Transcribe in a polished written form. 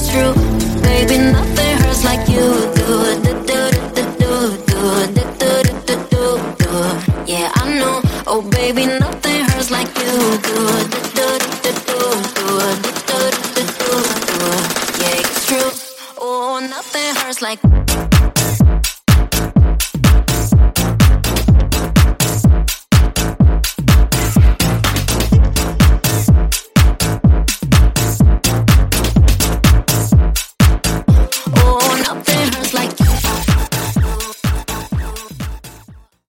it's true. Baby, nothing hurts like you do. Yeah, I know. Oh, baby, nothing hurts like you do. Yeah, it's true. Oh, nothing hurts like